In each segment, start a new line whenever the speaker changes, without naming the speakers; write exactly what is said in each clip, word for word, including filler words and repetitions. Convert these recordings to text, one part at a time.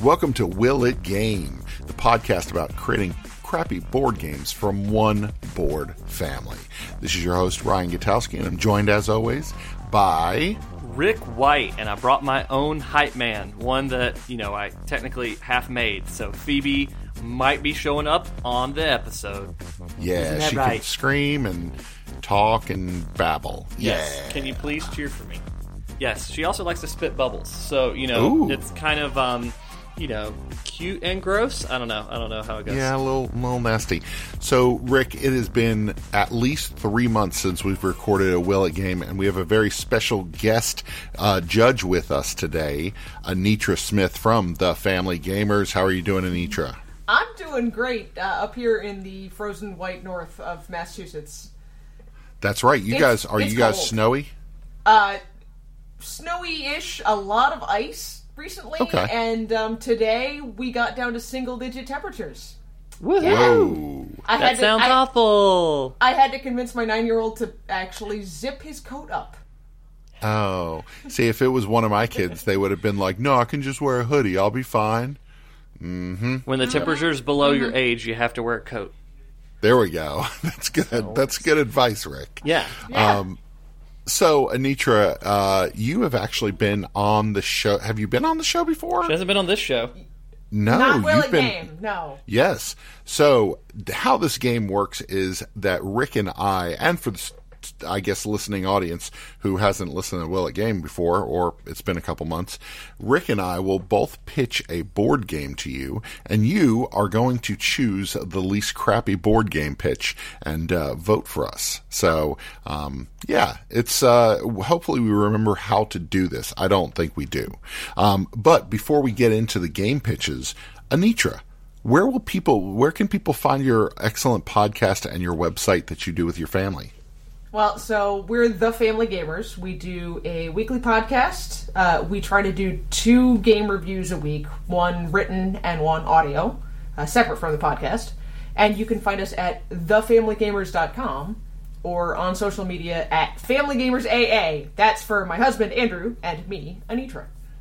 Welcome to Will It Game, the podcast about creating crappy board games from one board family. This is your host, Ryan Gutowski, and I'm joined, as always, by...
Rick White, and I brought my own hype man, one that, you know, I technically half made, so Phoebe might be showing up on the episode.
Yeah, she
right?
can scream and talk and babble.
Yes.
Yeah.
Can you please cheer for me? Yes, she also likes to spit bubbles, so, you know,
Ooh.
It's kind of, um... you know, cute and gross. I don't know. I don't know how it goes.
Yeah, a little, a little nasty. So, Rick, it has been at least three months since we've recorded a Will It Game, and we have a very special guest uh, judge with us today, Anitra Smith from The Family Gamers. How are you doing, Anitra?
I'm doing great uh, up here in the frozen white north of Massachusetts.
That's right. You
It's-
guys, are
it's
you guys
cold.
snowy?
Uh, snowy-ish, a lot of ice recently,
Okay.
and um, today we got down to single-digit temperatures.
Whoa.
I
That
had to,
sounds
I,
awful.
I had to convince my nine-year-old to actually zip his coat up.
Oh. See, if it was one of my kids, they would have been like, no, I can just wear a hoodie. I'll be fine.
When the temperature's below your age, you have to wear a coat.
There we go. That's good. That's good advice, Rick.
Yeah.
Yeah.
Um, So, Anitra, uh, you have actually been on the show. Have you been on the show before?
She hasn't been on this show.
No,
Not Will
you've
It
been.
Game, no.
Yes. So, how this game works is that Rick and I, and for the, I guess, listening audience who hasn't listened to Will It Game before, or it's been a couple months, Rick and I will both pitch a board game to you, and you are going to choose the least crappy board game pitch and uh, vote for us. So, um, yeah, it's uh, hopefully we remember how to do this. I don't think we do. Um, but before we get into the game pitches, Anitra, where will people, where can people find your excellent podcast and your website that you do with your family?
Well, so we're The Family Gamers. We do a weekly podcast. Uh, we try to do two game reviews a week, one written and one audio, uh, separate from the podcast. And you can find us at the family gamers dot com or on social media at Family Gamers A A. That's for my husband, Andrew, and me, Anitra.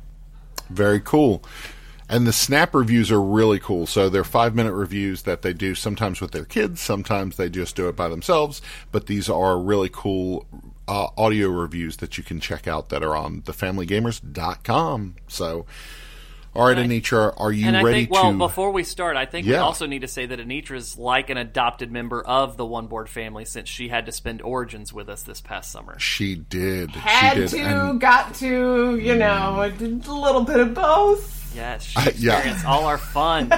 Very cool. And the Snap reviews are really cool. So they're five-minute reviews that they do sometimes with their kids. Sometimes they just do it by themselves. But these are really cool uh, audio reviews that you can check out that are on the family gamers dot com. So, all right,
Right.
Anitra, are you
And I
ready
think, well,
to...
before we start, I think we
Yeah.
also need to say that Anitra's like an adopted member of the One Board family since she had to spend Origins with us this past summer.
She did.
Had
she did.
to,
And
got to, you know, a, a little bit of both.
Yes, she
Uh, yeah.
experienced all our fun.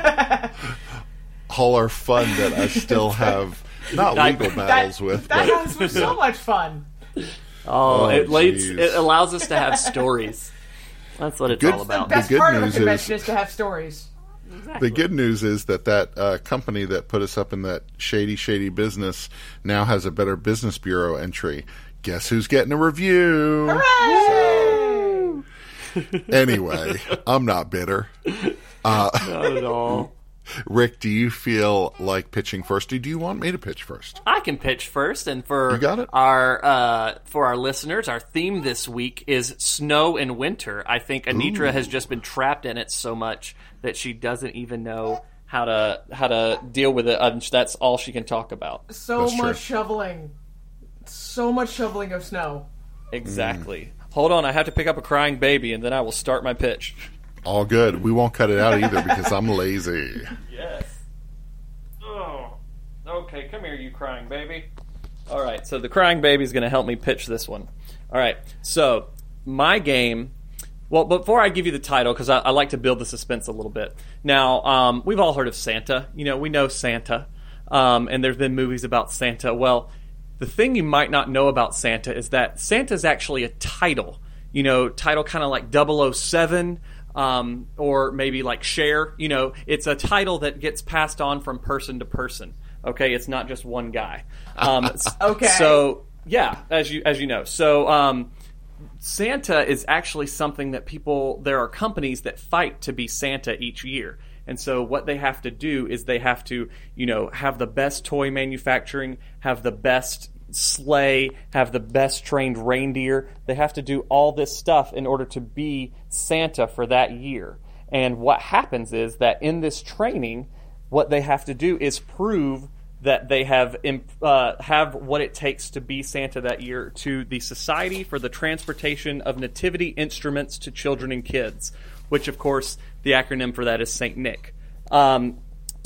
all our fun that I still have not
That-
legal battles with,
That
but...
was so much fun.
Oh,
Oh,
it, leads,
jeez.
it allows us to have stories. That's what it's
Good-
all
The
about.
best
good
part of a
news
convention
is-
is to have stories.
The good news is that that uh, company that put us up in that shady, shady business now has a Better Business Bureau entry. Guess who's getting a review?
Hooray!
Anyway, I'm not bitter. Uh,
Not at all.
Rick, do you feel like pitching first? Or do you want me to pitch first?
I can pitch first, and for
You got it?
our uh, for our listeners, our theme this week is snow and winter. I think Anitra
Ooh.
has just been trapped in it so much that she doesn't even know how to how to deal with it. Um, that's all she can talk about.
So
That's true.
much shoveling. So much shoveling of snow.
Exactly. Hold on, I have to pick up a crying baby, and then I will start my pitch.
All good. We won't cut it out either because I'm lazy.
Yes. Oh. Okay, come here, you crying baby. All right, so the crying baby is going to help me pitch this one. All right, so my game. Well, before I give you the title, because I, I like to build the suspense a little bit. Now, um, we've all heard of Santa. You know, we know Santa, um, and there's been movies about Santa. Well, the thing you might not know about Santa is that Santa's actually a title. You know, title kind of like double oh seven. Um, or maybe like Cher, you know, it's a title that gets passed on from person to person. Okay, it's not just one guy. Um,
Okay.
So yeah, as you as you know, so um, Santa is actually something that people. There are companies that fight to be Santa each year, and so what they have to do is they have to, you know, have the best toy manufacturing, have the best sleigh, have the best trained reindeer. They have to do all this stuff in order to be Santa for that year. And what happens is that in this training, what they have to do is prove that they have uh, have what it takes to be Santa that year to the Society for the Transportation of Nativity Instruments to Children and Kids, which, of course, the acronym for that is Saint Nick. Um,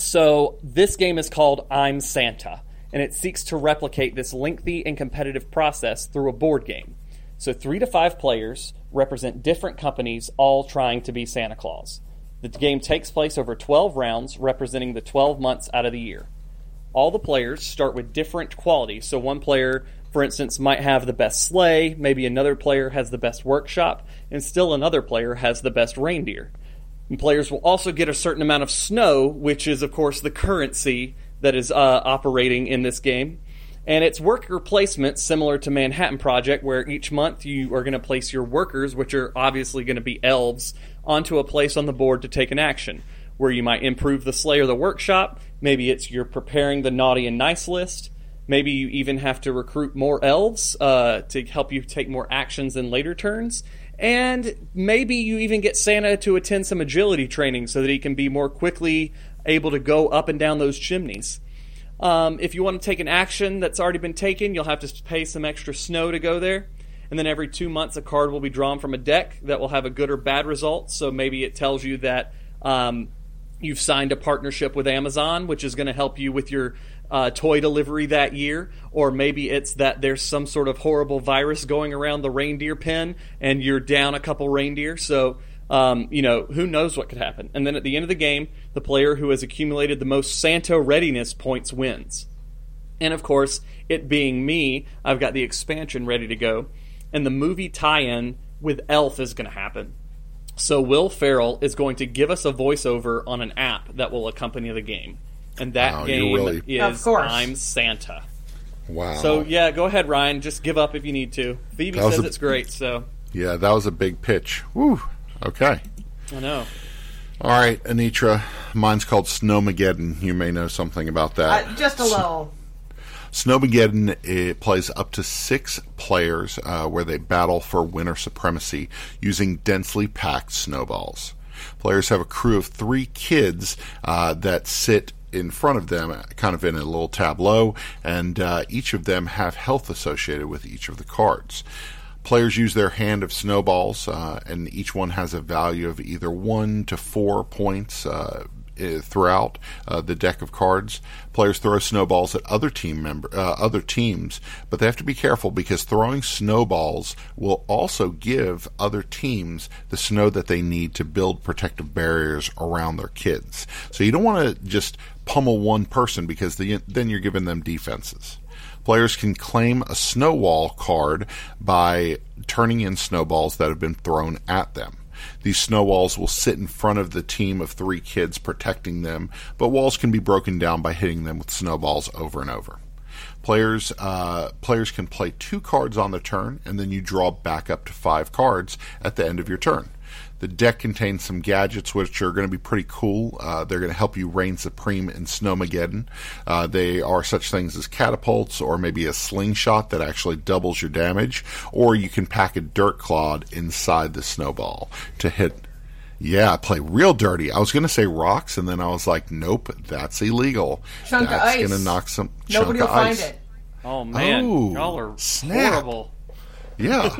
so this game is called I'm Santa, and it seeks to replicate this lengthy and competitive process through a board game. So three to five players represent different companies, all trying to be Santa Claus. The game takes place over twelve rounds, representing the twelve months out of the year. All the players start with different qualities. So one player, for instance, might have the best sleigh, maybe another player has the best workshop, and still another player has the best reindeer. And players will also get a certain amount of snow, which is, of course, the currency that is uh, operating in this game. And it's worker placement, similar to Manhattan Project, where each month you are going to place your workers, which are obviously going to be elves, onto a place on the board to take an action, where you might improve the sleigh or the workshop. Maybe it's you're preparing the naughty and nice list. Maybe you even have to recruit more elves uh, to help you take more actions in later turns. And maybe you even get Santa to attend some agility training so that he can be more quickly able to go up and down those chimneys. Um, if you want to take an action that's already been taken, you'll have to pay some extra snow to go there. And then every two months, a card will be drawn from a deck that will have a good or bad result. So maybe it tells you that um, you've signed a partnership with Amazon, which is going to help you with your uh, toy delivery that year. Or maybe it's that there's some sort of horrible virus going around the reindeer pen and you're down a couple reindeer. So, um, you know, who knows what could happen. And then at the end of the game, the player who has accumulated the most Santa readiness points wins. And of course, it being me, I've got the expansion ready to go. And the movie tie-in with Elf is going to happen. So Will Ferrell is going to give us a voiceover on an app that will accompany the game. And that
wow,
game
really...
is I'm Santa.
Wow.
So, yeah, go ahead, Ryan. Just give up if you need to. Phoebe says a... it's great, so...
Yeah, that was a big pitch. Woo. Okay.
I know.
All right, Anitra. Mine's called Snowmageddon. You may know something about that.
Uh, just a little...
Snowmageddon, it plays up to six players uh, where they battle for winter supremacy using densely packed snowballs. Players have a crew of three kids uh, that sit in front of them, kind of in a little tableau, and uh, each of them have health associated with each of the cards. Players use their hand of snowballs, uh, and each one has a value of either one to four points uh, throughout uh, the deck of cards. Players throw snowballs at other team member, uh, other teams, but they have to be careful because throwing snowballs will also give other teams the snow that they need to build protective barriers around their kids. So you don't want to just pummel one person because the, then you're giving them defenses. Players can claim a snowball card by turning in snowballs that have been thrown at them. These snowballs will sit in front of the team of three kids protecting them, but walls can be broken down by hitting them with snowballs over and over. Players uh, players can play two cards on the turn, and then you draw back up to five cards at the end of your turn. The deck contains some gadgets which are going to be pretty cool. Uh, they're going to help you reign supreme in Snowmageddon. Uh, they are such things as catapults or maybe a slingshot that actually doubles your damage, or you can pack a dirt clod inside the snowball to hit. Yeah, play real dirty. I was going to say rocks, and then I was like, nope, that's illegal.
Chunk
that's
of ice.
going to knock some
Nobody
chunk
will
of
find
ice.
it.
Oh, man.
Oh,
y'all are
snap.
horrible.
Yeah.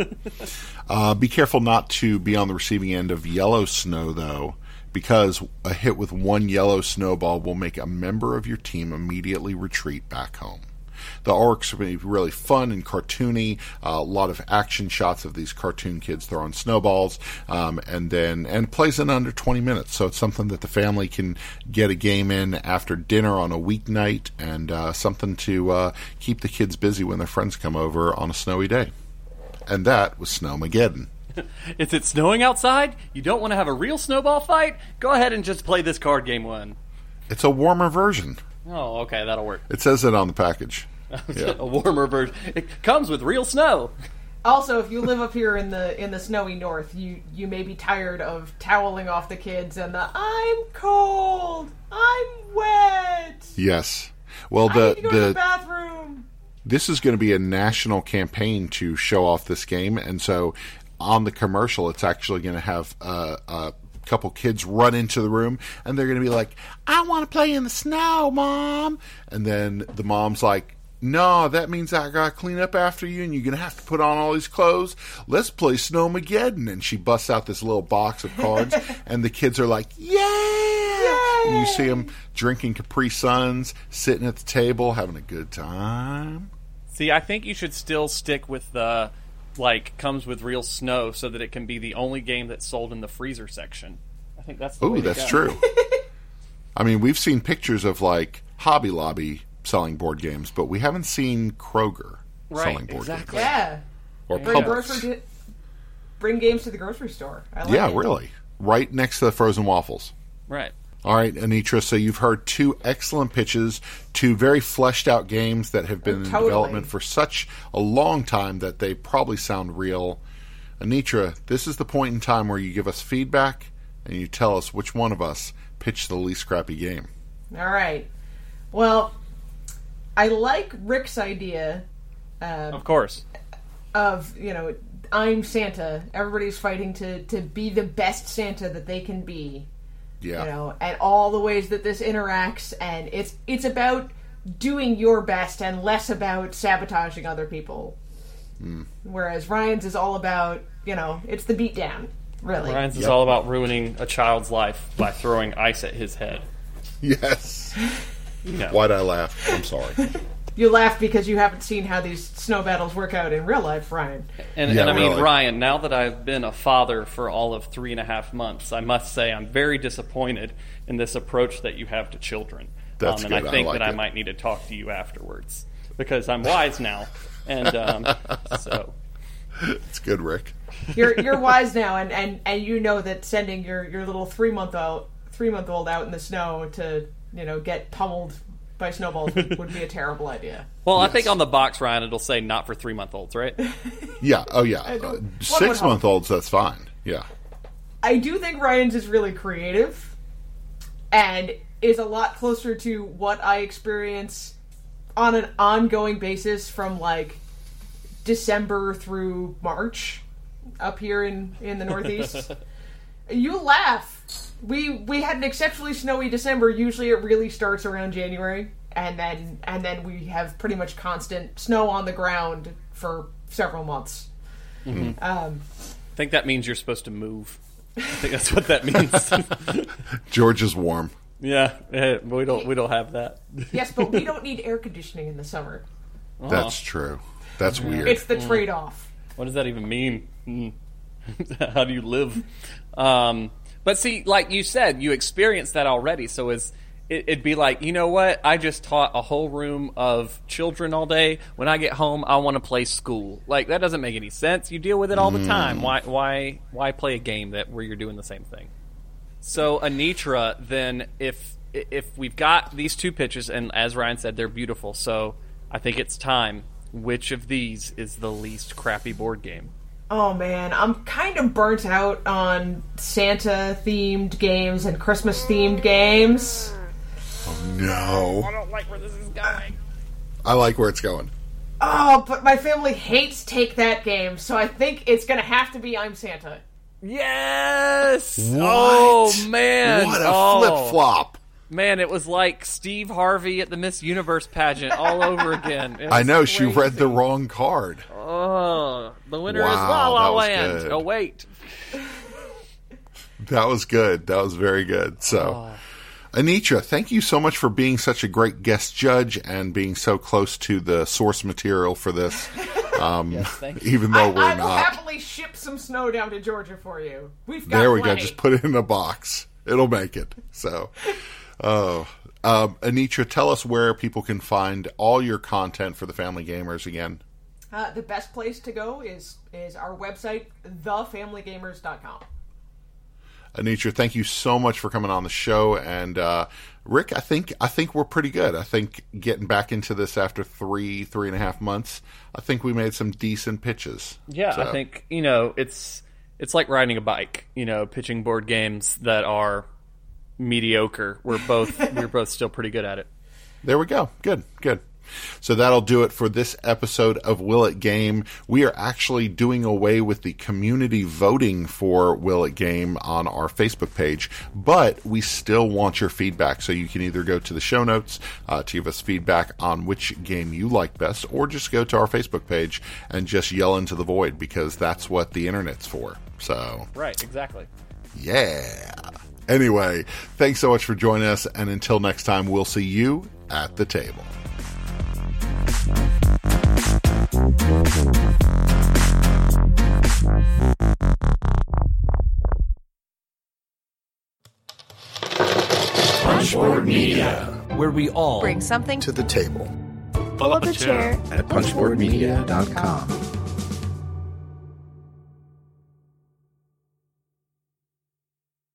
uh, be careful not to be on the receiving end of yellow snow, though, because a hit with one yellow snowball will make a member of your team immediately retreat back home. The arcs will be really fun and cartoony. Uh, a lot of action shots of these cartoon kids throwing snowballs, um, and then and it plays in under twenty minutes. So it's something that the family can get a game in after dinner on a weeknight, and uh, something to uh, keep the kids busy when their friends come over on a snowy day. And that was Snowmageddon.
Is it snowing outside? You don't want to have a real snowball fight? Go ahead and just play this card game one.
It's a warmer version.
Oh, okay, that'll work.
It says it on the package. Yeah.
A warmer version. It comes with real snow.
Also, if you live up here in the in the snowy north, you, you may be tired of toweling off the kids and the I'm cold, I'm wet.
Yes. Well, the
I need to go
the,
to the bathroom.
This is going to be a national campaign to show off this game, and so on the commercial, it's actually going to have a, a couple kids run into the room, and they're going to be like, I want to play in the snow, Mom. And then the mom's like, no, that means I got to clean up after you, and you're going to have to put on all these clothes. Let's play Snowmageddon. And she busts out this little box of cards, and the kids are like, yeah! Yay! And you see them drinking Capri Suns, sitting at the table, having a good time.
See, I think you should still stick with the, like, comes with real snow so that it can be the only game that's sold in the freezer section. I think that's the way
Ooh,
to
that's
go.
true. I mean, we've seen pictures of, like, Hobby Lobby selling board games, but we haven't seen Kroger
Right,
selling board
exactly.
games.
Yeah.
Or
Bring,
Publix.
grocery to, bring games to the grocery store. I like
Yeah,
it.
really. Right next to the frozen waffles.
Right.
All right, Anitra, so you've heard two excellent pitches, two very fleshed out games that have been
Oh,
in
totally.
development for such a long time that they probably sound real. Anitra, this is the point in time where you give us feedback and you tell us which one of us pitched the least crappy game.
All right. Well, I like Rick's idea uh,
Of course.
of, you know, I'm Santa. Everybody's fighting to, to be the best Santa that they can be.
Yeah.
You know, and all the ways that this interacts, and it's it's about doing your best and less about sabotaging other people.
Mm.
Whereas Ryan's is all about, you know, it's the beatdown, really.
Ryan's is
Yep.
all about ruining a child's life by throwing ice at his head.
Yes.
You know.
Why'd I laugh? I'm sorry.
You laugh because you haven't seen how these snow battles work out in real life, Ryan.
And,
Yeah,
and I mean,
really.
Ryan, now that I've been a father for all of three and a half months, I must say I'm very disappointed in this approach that you have to children.
That's
um, and
good.
I
I
think
like
that I
it.
might need to talk to you afterwards because I'm wise now. And um, so,
It's good, Rick.
You're you're wise now, and, and, and you know that sending your, your little three month old three month old out in the snow to, you know, get pummeled by snowballs would, would be a terrible idea.
well, I
Yes.
think on the box, Ryan, it'll say not for three month olds, right?
Yeah. Oh, yeah.
I
Uh,
don't- one
six
would hope.
month olds, that's fine. Yeah.
I do think Ryan's is really creative and is a lot closer to what I experience on an ongoing basis from like December through March up here in, in the Northeast. You laugh. We we had an exceptionally snowy December. Usually it really starts around January, and then and then we have pretty much constant snow on the ground for several months. Um,
I think that means you're supposed to move. I think that's what that means.
George is warm.
yeah, eh, we don't we don't have that.
yes, but we don't need air conditioning in the summer.
That's true. That's weird.
It's the trade-off.
What does that even mean? Mm. How do you live? Um, but see, like you said, you experienced that already. So is it, it'd be like, you know what? I just taught a whole room of children all day. When I get home, I want to play school. Like that doesn't make any sense. You deal with it all the time. Why? Why? Why play a game that where you're doing the same thing? So Anitra, then if if we've got these two pitches, and as Ryan said, they're beautiful. So I think it's time. Which of these is the least crappy board game?
Oh man, I'm kind of burnt out on Santa-themed games and Christmas-themed games.
No.
don't like where this is going.
I like where it's going.
Oh, but my family hates Take That game, so I think it's gonna have to be I'm Santa.
Yes!
What?
Oh, man.
What a
oh.
flip flop.
Man, it was like Steve Harvey at the Miss Universe pageant all over again. It
I
was
know, she
crazy.
read the wrong card.
Oh, the winner is
Wow,
La
that
La
was
Land.
good.
Oh, wait.
That was good. That was very good. So, Anitra, thank you so much for being such a great guest judge and being so close to the source material for this. Um,
Yes, thank you.
even though
I,
we're
I will
not.
happily ship some snow down to Georgia for you. We've got
There we go.
plenty.
Just put it in a box. It'll make it. So, oh, um, Anitra, tell us where people can find all your content for the Family Gamers again.
Uh, the best place to go is is our website, the family gamers dot com.
Anitra, thank you so much for coming on the show. And uh, Rick, I think I think we're pretty good. I think getting back into this after three three and a half months, I think we made some decent pitches.
Yeah,
So,
I think, you know, it's it's like riding a bike, you know, pitching board games that are mediocre. We're both we're both still pretty good at it.
there we go. Good, good. So that'll do it for this episode of Will It Game. We are actually doing away with the community voting for Will It Game on our Facebook page, but we still want your feedback. So you can either go to the show notes uh, to give us feedback on which game you like best, or just go to our Facebook page and just yell into the void, because that's what the internet's for. So
right, exactly.
Yeah. Anyway, thanks so much for joining us, and until next time, we'll see you at the table.
Punchboard Media,
where we all
bring something
to the table.
Pull up a chair
at punchboard media dot com.